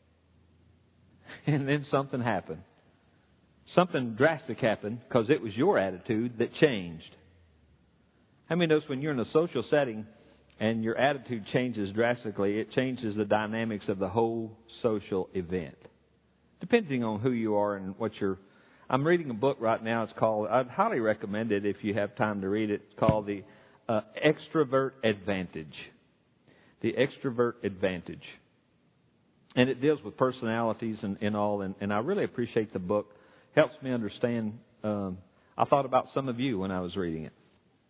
and then something happened? Something drastic happened because it was your attitude that changed. How many knows when you're in a social setting and your attitude changes drastically, it changes the dynamics of the whole social event, depending on who you are and what you're... I'm reading a book right now. It's called, I'd highly recommend it if you have time to read it. It's called The Extrovert Advantage. The Extrovert Advantage. And it deals with personalities and all, and I really appreciate the book. Helps me understand. I thought about some of you when I was reading it.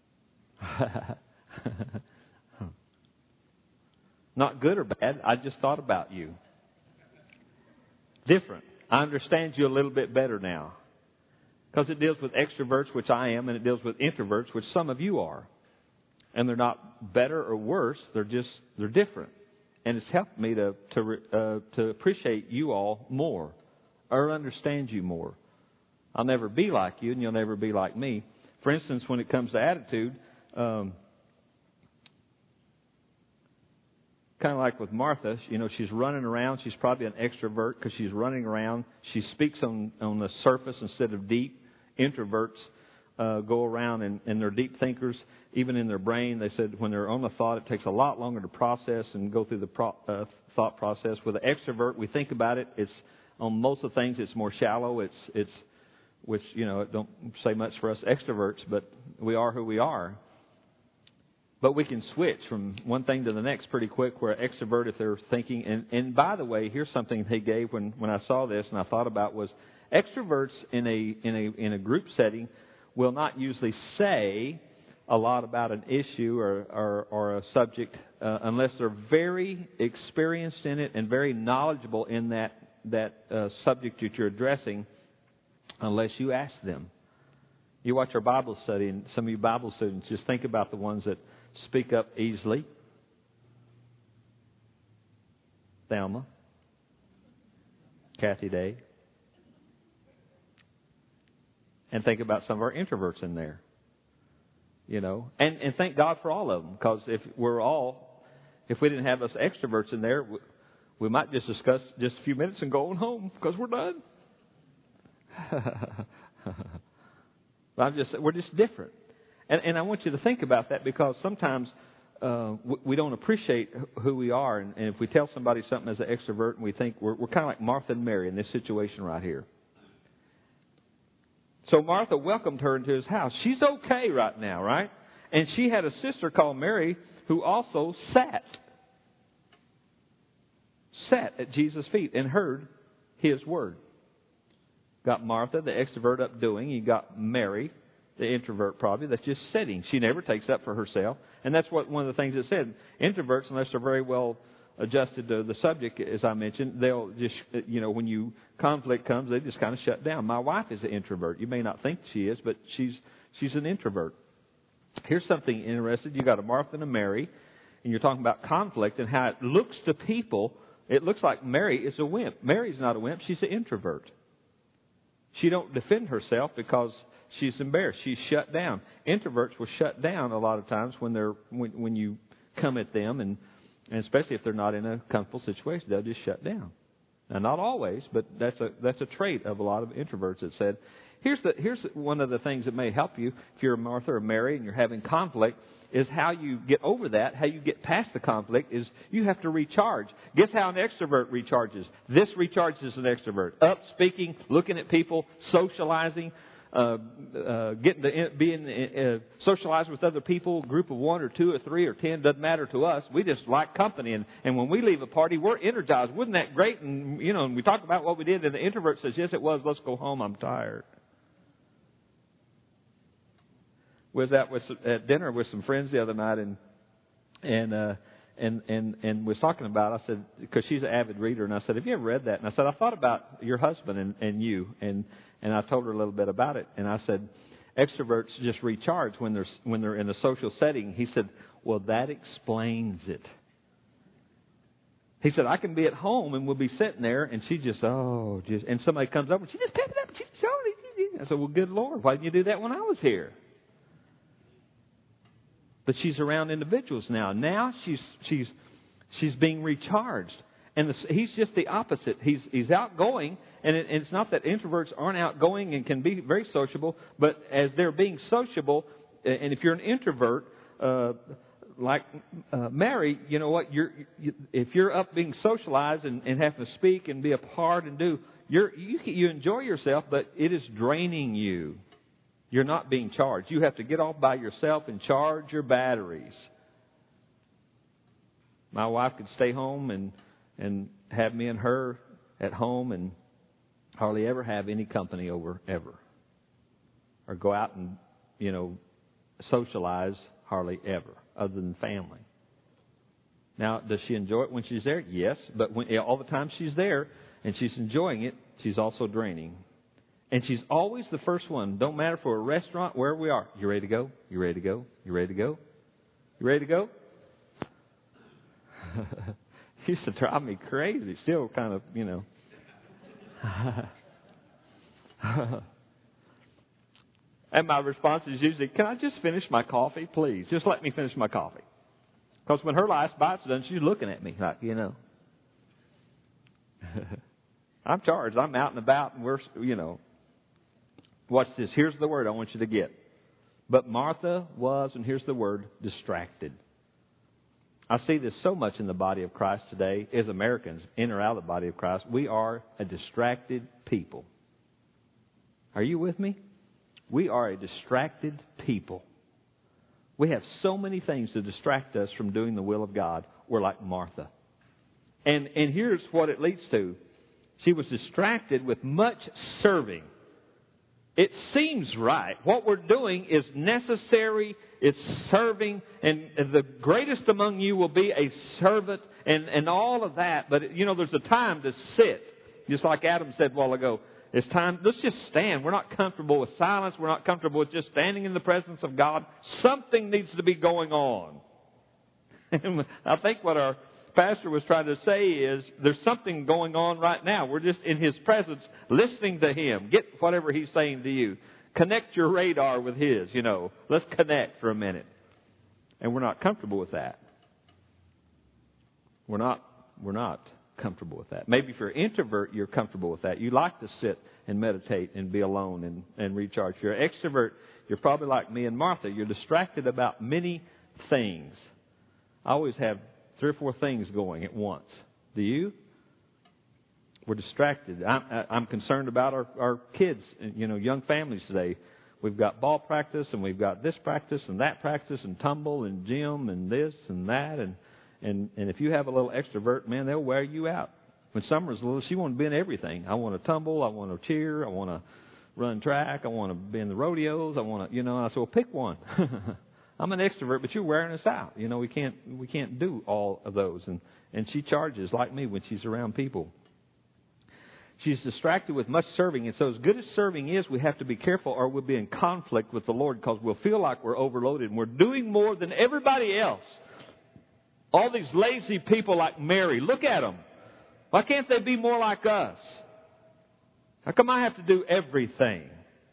Not good or bad. I just thought about you. Different. I understand you a little bit better now. Because it deals with extroverts, which I am, and it deals with introverts, which some of you are. And they're not better or worse. They're different. and it's helped me to appreciate you all more or understand you more. I'll never be like you, and you'll never be like me. For instance, when it comes to attitude, kind of like with Martha, she's running around. She's probably an extrovert because she's running around. She speaks on the surface instead of deep. Introverts go around and they're deep thinkers. Even in their brain, they said when they're on the thought, it takes a lot longer to process and go through the thought process. With an extrovert, we think about it. It's on most of the things, it's more shallow. It's which, it don't say much for us extroverts, but we are who we are. But we can switch from one thing to the next pretty quick, where an extrovert, if they're thinking, and by the way, here's something he gave when I saw this and I thought about was extroverts in a group setting will not usually say a lot about an issue or a subject unless they're very experienced in it and very knowledgeable in that subject that you're addressing, unless you ask them. You watch our Bible study, and some of you Bible students, just think about the ones that speak up easily. Thelma, Kathy Day. And think about some of our introverts in there. And thank God for all of them, because if we didn't have us extroverts in there, we might just discuss just a few minutes and go on home because we're done. We're just different. And I want you to think about that, because sometimes we don't appreciate who we are. And if we tell somebody something as an extrovert and we think we're kind of like Martha and Mary in this situation right here. So Martha welcomed her into his house. She's okay right now, right? And she had a sister called Mary who also sat at Jesus' feet and heard his word. Got Martha, the extrovert, up doing. You got Mary, the introvert probably, that's just sitting. She never takes up for herself. And that's one of the things it said. Introverts, unless they're very well adjusted to the subject, as I mentioned, they'll just, when conflict comes, they just kind of shut down. My wife is an introvert. You may not think she is, but she's an introvert. Here's something interesting. You got a Martha and a Mary, and you're talking about conflict and how it looks to people. It looks like Mary is a wimp. Mary's not a wimp. She's an introvert. She don't defend herself because she's embarrassed. She's shut down. Introverts will shut down a lot of times when you come at them, and especially if they're not in a comfortable situation, they'll just shut down. Now, not always, but that's a trait of a lot of introverts. That said, here's one of the things that may help you if you're a Martha or Mary and you're having conflict, is how you get over that, how you get past the conflict, is you have to recharge. Guess how an extrovert recharges? This recharges an extrovert. Up, speaking, looking at people, socializing, getting to being socialized with other people, a group of 1 or 2 or 3 or 10, doesn't matter to us. We just like company, and when we leave a party, we're energized. Wasn't that great? And and we talk about what we did, and the introvert says, "Yes, it was. Let's go home. I'm tired." Was at dinner with some friends the other night, and was talking about. I said, because she's an avid reader, and I said, "Have you ever read that?" And I said, "I thought about your husband and you," and I told her a little bit about it. And I said, extroverts just recharge when they're in a social setting. He said, "Well, that explains it." He said, "I can be at home and we'll be sitting there, and she and somebody comes over and she just picks it up and she's showing it." I said, "Well, good Lord, why didn't you do that when I was here?" But she's around individuals now. Now she's being recharged, and he's just the opposite. He's outgoing, and it's not that introverts aren't outgoing and can be very sociable, but as they're being sociable, and if you're an introvert like Mary, you know what? If you're up being socialized and having to speak and be a part and do, you enjoy yourself, but it is draining you. You're not being charged. You have to get off by yourself and charge your batteries. My wife could stay home and have me and her at home and hardly ever have any company over, ever. Or go out and, socialize hardly ever, other than family. Now, does she enjoy it when she's there? Yes, but all the time she's there and she's enjoying it, she's also draining. And she's always the first one. Don't matter for a restaurant, wherever we are. You ready to go? You ready to go? You ready to go? You ready to go? used to drive me crazy. Still kind of, And my response is usually, can I just finish my coffee, please? Just let me finish my coffee. Because when her last bite's done, she's looking at me like, I'm charged. I'm out and about, and we're, Watch this. Here's the word I want you to get. But Martha was, and here's the word, distracted. I see this so much in the body of Christ today, as Americans, in or out of the body of Christ. We are a distracted people. Are you with me? We are a distracted people. We have so many things to distract us from doing the will of God. We're like Martha. And here's what it leads to. She was distracted with much serving. It seems right. What we're doing is necessary. It's serving. And the greatest among you will be a servant and all of that. But, there's a time to sit. Just like Adam said a while ago. It's time. Let's just stand. We're not comfortable with silence. We're not comfortable with just standing in the presence of God. Something needs to be going on. And I think what our pastor was trying to say is there's something going on right now. We're just in His presence, listening to Him. Get whatever He's saying to you. Connect your radar with His, Let's connect for a minute. And we're not comfortable with that. We're not comfortable with that. Maybe if you're an introvert, you're comfortable with that. You like to sit and meditate and be alone and recharge. If you're an extrovert, you're probably like me and Martha. You're distracted about many things. I always have 3 or 4 things going at once. Do you? We're distracted. I'm concerned about our kids, young families today. We've got ball practice, and we've got this practice and that practice, and tumble and gym and this and that. And if you have a little extrovert, man, they'll wear you out. When Summer's little, she wants to be in everything. I want to tumble. I want to cheer. I want to run track. I want to be in the rodeos. I want to, I said, well, pick one. I'm an extrovert, but you're wearing us out. We can't do all of those. And she charges like me when she's around people. She's distracted with much serving. And so as good as serving is, we have to be careful or we'll be in conflict with the Lord because we'll feel like we're overloaded and we're doing more than everybody else. All these lazy people like Mary, look at them. Why can't they be more like us? How come I have to do everything?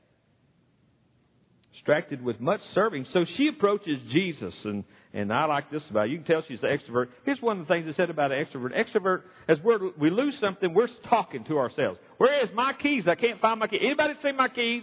Distracted with much serving. So she approaches Jesus, and I like this about her. You can tell she's an extrovert. Here's one of the things I said about an extrovert. Extrovert, as we lose something, we're talking to ourselves. Where is my keys? I can't find my keys. Anybody see my keys?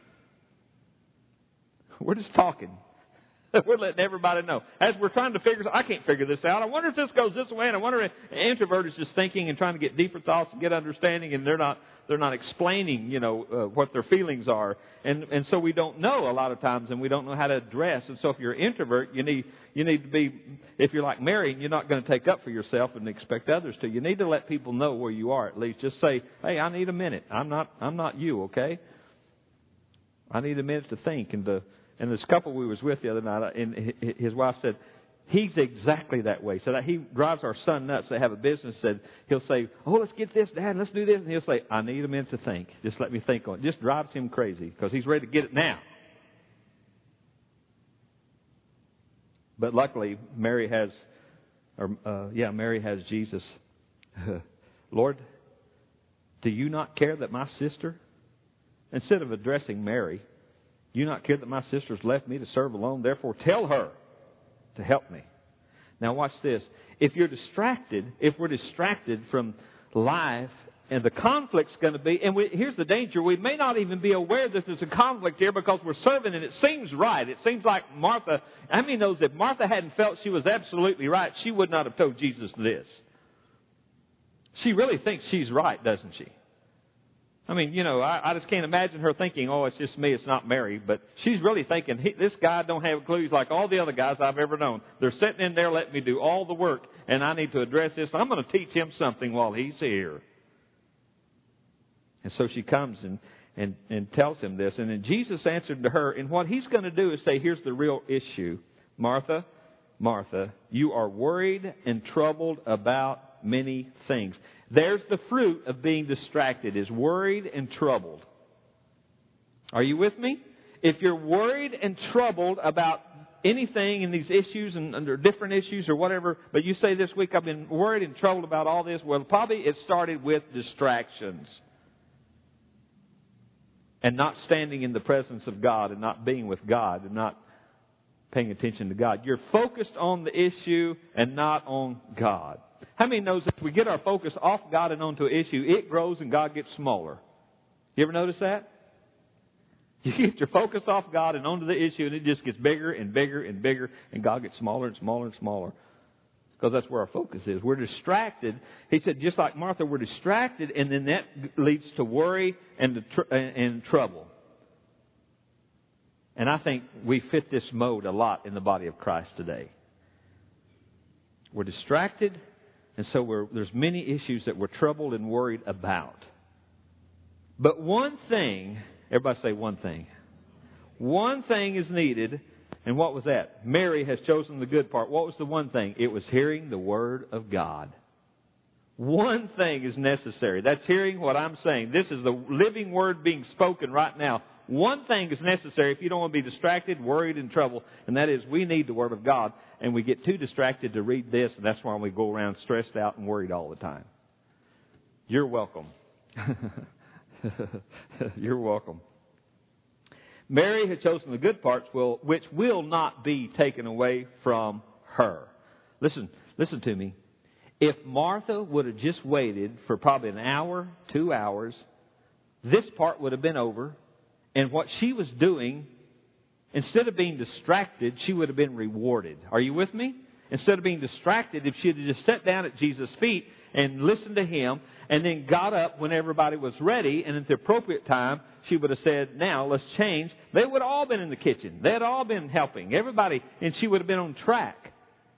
We're just talking. We're letting everybody know. As we're trying to I can't figure this out. I wonder if this goes this way, and I wonder if an introvert is just thinking and trying to get deeper thoughts and get understanding, and they're not explaining, what their feelings are. And so we don't know a lot of times, and we don't know how to address. And so if you're an introvert, you need to be, if you're like Mary, you're not going to take up for yourself and expect others to. You need to let people know where you are at least. Just say, hey, I need a minute. I'm not you, okay? I need a minute to think And this couple we was with the other night, and his wife said, he's exactly that way. So that he drives our son nuts. They have a business. He'll say, oh, let's get this, Dad, let's do this. And he'll say, I need a minute to think. Just let me think on it. Just drives him crazy because he's ready to get it now. But luckily, Mary has Jesus. Lord, do you not care that my sister, instead of addressing Mary, you not care that my sister's left me to serve alone? Therefore, tell her to help me. Now, watch this. If we're distracted from life, and the conflict's going to be, and here's the danger, we may not even be aware that there's a conflict here because we're serving, and it seems right. It seems like Martha, how many knows if Martha hadn't felt she was absolutely right, she would not have told Jesus this. She really thinks she's right, doesn't she? I mean, I just can't imagine her thinking, oh, it's just me, it's not Mary. But she's really thinking, this guy don't have a clue. He's like all the other guys I've ever known. They're sitting in there letting me do all the work, and I need to address this. I'm going to teach him something while he's here. And so she comes and tells him this. And then Jesus answered to her, and what he's going to do is say, here's the real issue. Martha, Martha, you are worried and troubled about many things. There's the fruit of being distracted, is worried and troubled. Are you with me? If you're worried and troubled about anything in these issues and under different issues or whatever, but you say this week, I've been worried and troubled about all this. Well, probably it started with distractions. And not standing in the presence of God and not being with God and not paying attention to God. You're focused on the issue and not on God. How many knows if we get our focus off God and onto an issue, it grows and God gets smaller? You ever notice that? You get your focus off God and onto the issue and it just gets bigger and bigger and bigger and God gets smaller and smaller and smaller. Because that's where our focus is. We're distracted. He said, just like Martha, we're distracted, and then that leads to worry and trouble. And I think we fit this mode a lot in the body of Christ today. We're distracted, and so there's many issues that we're troubled and worried about. But one thing, everybody say one thing. One thing is needed. And what was that? Mary has chosen the good part. What was the one thing? It was hearing the Word of God. One thing is necessary. That's hearing what I'm saying. This is the living Word being spoken right now. One thing is necessary if you don't want to be distracted, worried, and troubled, and that is we need the Word of God. And we get too distracted to read this, and that's why we go around stressed out and worried all the time. You're welcome. You're welcome. Mary had chosen the good parts, which will not be taken away from her. Listen to me. If Martha would have just waited for probably an hour, 2 hours, this part would have been over. And what she was doing, instead of being distracted, she would have been rewarded. Are you with me? Instead of being distracted, if she had just sat down at Jesus' feet and listened to Him, and then got up when everybody was ready, and at the appropriate time, she would have said, now let's change. They would have all been in the kitchen. They had all been helping. Everybody, and she would have been on track.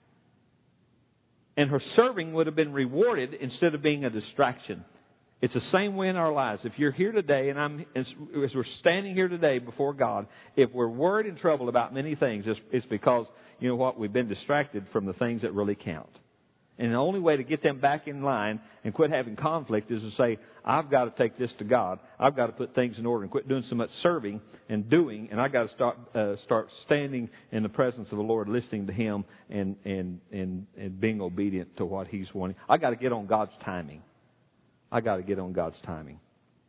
And her serving would have been rewarded instead of being a distraction. It's the same way in our lives. If you're here today, and as we're standing here today before God, if we're worried and troubled about many things, it's because, you know what, we've been distracted from the things that really count. And the only way to get them back in line and quit having conflict is to say, I've got to take this to God. I've got to put things in order and quit doing so much serving and doing. And I've got to start standing in the presence of the Lord, listening to Him and being obedient to what He's wanting. I've got to get on God's timing. I've got to get on God's timing.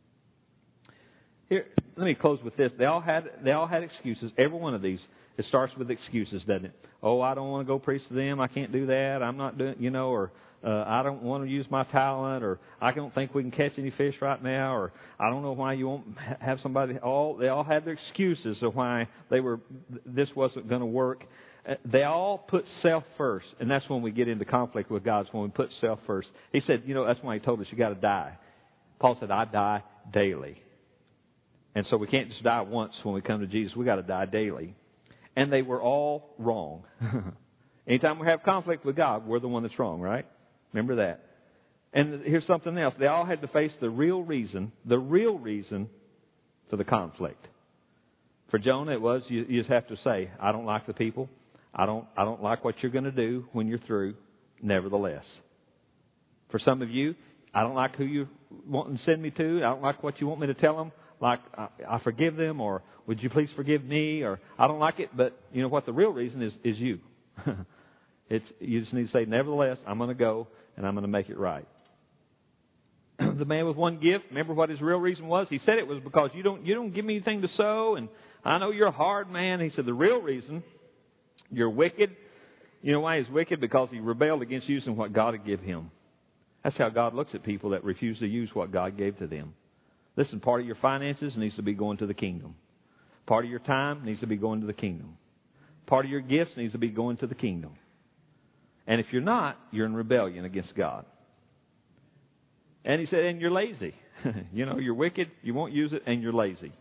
Here, let me close with this. They all had excuses. Every one of these. It starts with excuses, doesn't it? Oh, I don't want to go preach to them. I can't do that. I'm not doing, or I don't want to use my talent, or I don't think we can catch any fish right now, or I don't know why you won't have somebody. They all had their excuses of why this wasn't going to work. They all put self first, and that's when we get into conflict with God. It's when we put self first. He said, that's why He told us you got to die. Paul said, I die daily. And so we can't just die once when we come to Jesus. We got to die daily. And they were all wrong. Anytime we have conflict with God, we're the one that's wrong, right? Remember that. And here's something else. They all had to face the real reason for the conflict. For Jonah, it was, you just have to say, I don't like the people. I don't like what you're going to do when you're through, nevertheless. For some of you, I don't like who you want to send me to. I don't like what you want me to tell them. Like, I forgive them, or would you please forgive me, or I don't like it, but you know what the real reason is you. You just need to say, nevertheless, I'm going to go, and I'm going to make it right. The man with one gift, remember what his real reason was? He said it was because you don't give me anything to sow, and I know you're a hard man. He said the real reason, you're wicked. You know why he's wicked? Because he rebelled against using what God had given him. That's how God looks at people that refuse to use what God gave to them. Listen, part of your finances needs to be going to the kingdom. Part of your time needs to be going to the kingdom. Part of your gifts needs to be going to the kingdom. And if you're not, you're in rebellion against God. And he said, and you're lazy. You're wicked, you won't use it, and you're lazy.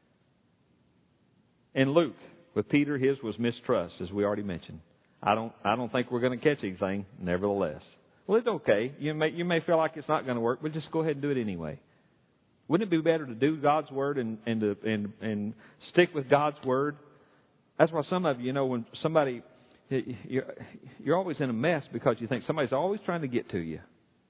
And Luke, with Peter, his was mistrust, as we already mentioned. I don't think we're going to catch anything, nevertheless. Well, it's okay. You may feel like it's not going to work, but just go ahead and do it anyway. Wouldn't it be better to do God's Word and stick with God's Word? That's why some of you, when somebody, you're always in a mess because you think somebody's always trying to get to you.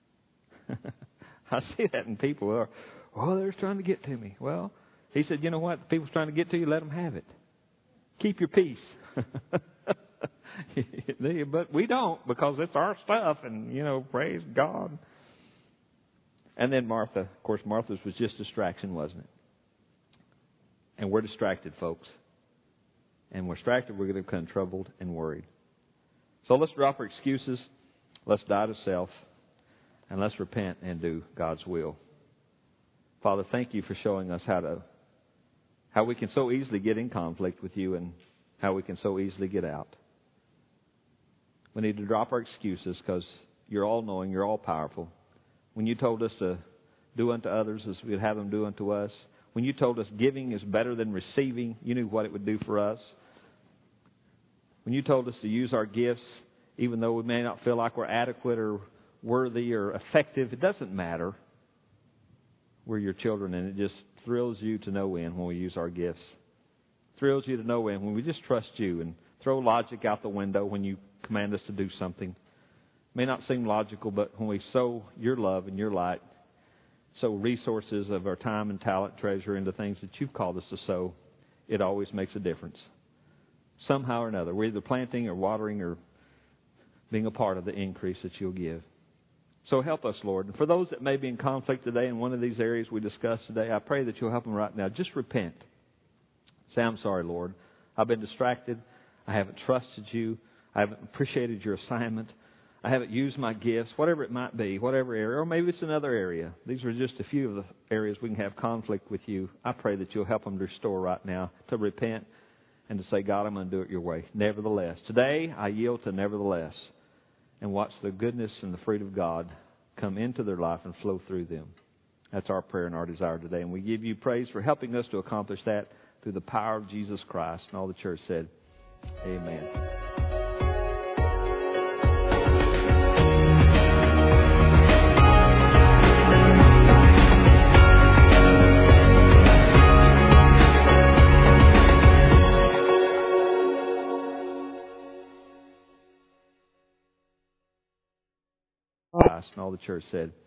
I see that in people. They're trying to get to me. Well, he said, you know what? If people's trying to get to you, let them have it. Keep your peace. But we don't, because it's our stuff, and, praise God. And then Martha. Of course, Martha's was just distraction, wasn't it? And we're distracted, folks. And we're distracted, we're going to become troubled and worried. So let's drop our excuses. Let's die to self. And let's repent and do God's will. Father, thank you for showing us how we can so easily get in conflict with you and how we can so easily get out. We need to drop our excuses because you're all-knowing, you're all-powerful. When you told us to do unto others as we'd have them do unto us, when you told us giving is better than receiving, you knew what it would do for us. When you told us to use our gifts, even though we may not feel like we're adequate or worthy or effective, it doesn't matter. We're your children, and it just thrills you to no end when we use our gifts. Thrills you to no end when we just trust you and throw logic out the window when you command us to do something. It may not seem logical, but when we sow your love and your light, sow resources of our time and talent, treasure into things that you've called us to sow, it always makes a difference. Somehow or another, we're either planting or watering or being a part of the increase that you'll give. So help us, Lord. And for those that may be in conflict today in one of these areas we discussed today, I pray that you'll help them right now. Just repent. Say, I'm sorry, Lord. I've been distracted. I haven't trusted you. I haven't appreciated your assignment. I haven't used my gifts, whatever it might be, whatever area, or maybe it's another area. These are just a few of the areas we can have conflict with you. I pray that you'll help them to restore right now, to repent and to say, God, I'm going to do it your way. Nevertheless. Today, I yield to nevertheless. And watch the goodness and the fruit of God come into their life and flow through them. That's our prayer and our desire today. And we give you praise for helping us to accomplish that through the power of Jesus Christ. And all the church said, amen. And all the church said,